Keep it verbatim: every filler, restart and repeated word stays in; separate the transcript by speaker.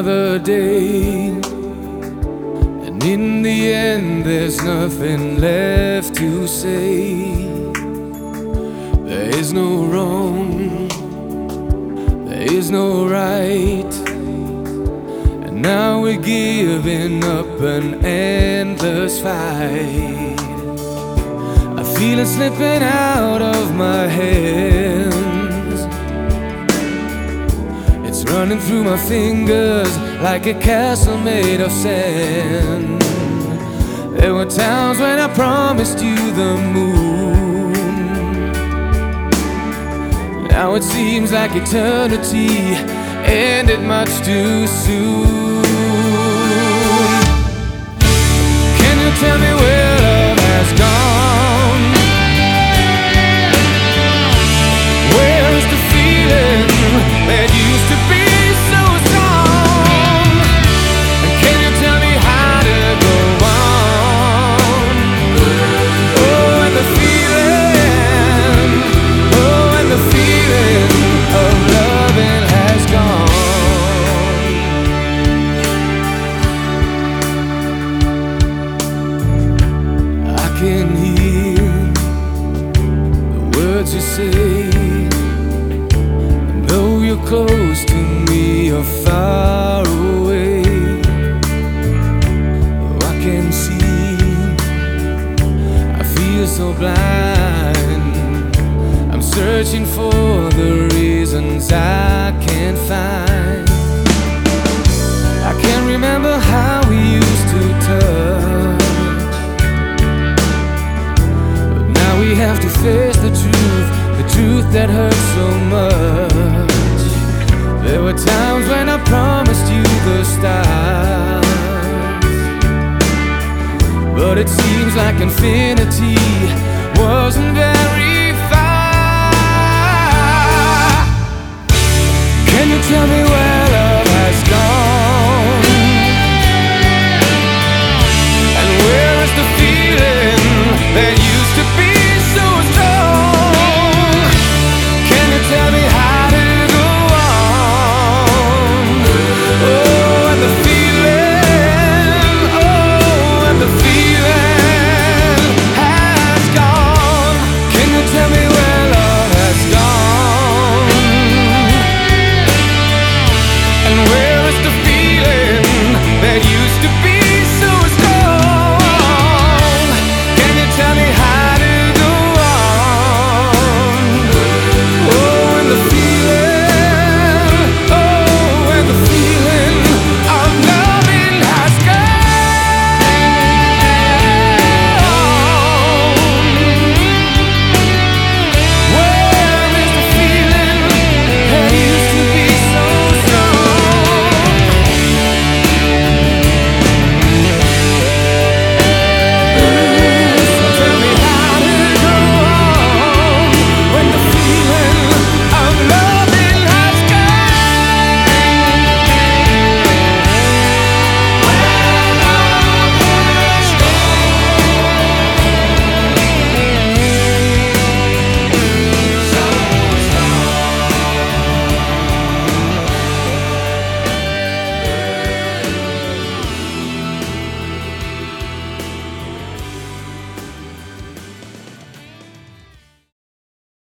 Speaker 1: another day, and in the end there's nothing left to say. There is no wrong, there is no right, and now we're giving up an endless fight. I feel it slipping out of my hands, it's running through my fingers like a castle made of sand. There were times when I promised you the moon, now it seems like eternity ended much too soon. Can you tell me where love has gone? Where is the feeling that used to be so strong? And can you tell me how to go on? Oh, and the feeling, oh, and the feeling of loving has gone. I can hear the words you say, and though you're close to me, you're far away. Oh, I can see, I feel so blind, I'm searching for the reasons I can't find. I can't remember how we used to touch, but now we have to face the truth, the truth that hurts so much. There were times when I promised you the stars, but it seems like infinity wasn't very